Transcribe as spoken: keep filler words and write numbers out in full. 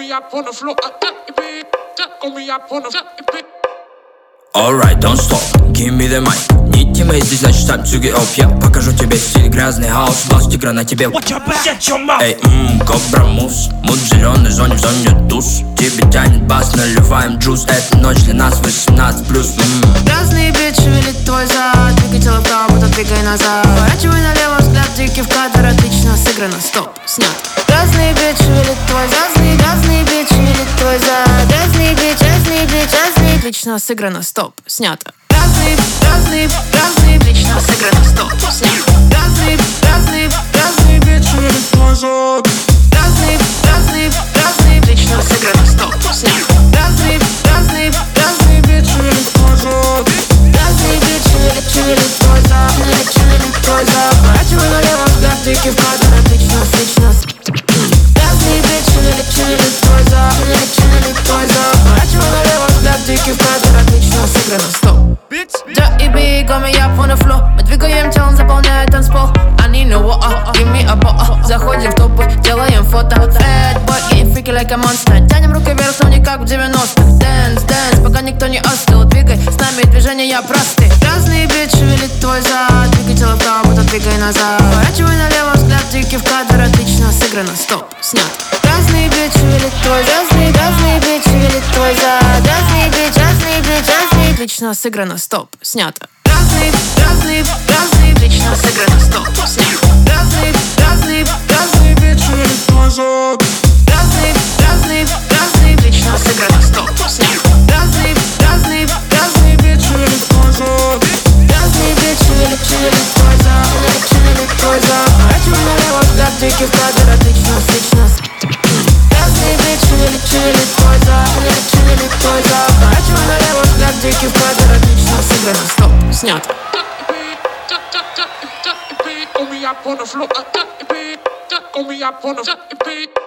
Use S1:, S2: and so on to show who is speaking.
S1: me up on the floor, got me up on the
S2: Alright, don't stop, give me the mic. Не тиммейт здесь, значит танцуй оп. Я покажу тебе стиль, грязный хаос. Бас тигра на тебе. Эй, ммм, кобра мус. Муд в зеленой зоне, в зоне туз. Тебе тянет бас, наливаем джуз. Эта ночь для нас восемнадцать плюс.
S3: Грязный бит шевелит твой зад. Двигай тело вправо, будто двигай назад. Поворачивай налево, взгляд дикий в кадр. Отлично сыграно, стоп, снят. Грязный бит шевелит твой зад. Грязный бит шевелит твой зад. Грязный бит, грязный бит, грязный. Отлично сыграно, стоп, снято. Грязный, грязный, грязный. Отлично сыграно, стоп, снято. Грязный, грязный, грязный бит шевелит твой зад. Грязный, грязный, грязный. Отлично сыграно, стоп, снято. Грязный, грязный, грязный бит шевелит твой зад. Грязный бит шевелит, шевелит твой зад. Шевелит, шевелит твой зад. Поворачивай налево, взгляд дикий в кадр. Отлично, отлично. Грязный бит шевелит, шевелит твой зад. Шевелит, шевелит твой зад. Поворачивай налево, взгляд дикий в кадр. Отлично сыграно, стоп. Да и би, got me up on the floor. Мы двигаем телом, заполняет танцпол. I need no water, give me a bottle. Заходим в топы, делаем фото. Bad boy, getting freaky like a monster. Тянем руки вверх, но не как в девяностых. Dance, dance, пока никто не остыл. Двигай, с нами движения просты. Грязный бит шевелит твой зад. Двигай тело вправо, будто двигай назад. Поворачивай налево, взгляд дикий в кадр. Отлично сыграно, стоп, снят. Грязный бит шевелит твой зад. Грязный бит шевелит твой зад. Грязный бит, грязный бит, грязный. Отлично сыграно, стоп, снято. Грязный, грязный, грязный. Отлично сыграно, стоп, снято. Грязный, грязный, грязный бит шевелит твой зад. Грязный, грязный, грязный. Отлично сыграно, стоп, снято. Грязный, грязный, грязный бит шевелит твой зад. Грязный бит шевелит, шевелит твой зад. Шевелит, шевелит твой зад. Поворачивай налево, взгляд дикий в кадр. Отлично, отлично. Грязный бит шевелит, шевелит твой зад. Шевелит, шевелит твой зад. Поворачивай налево, взгляд дикий в кадр. Отлично сыграно, стоп, снято.
S1: Got me up on the floor, got me up on the beat.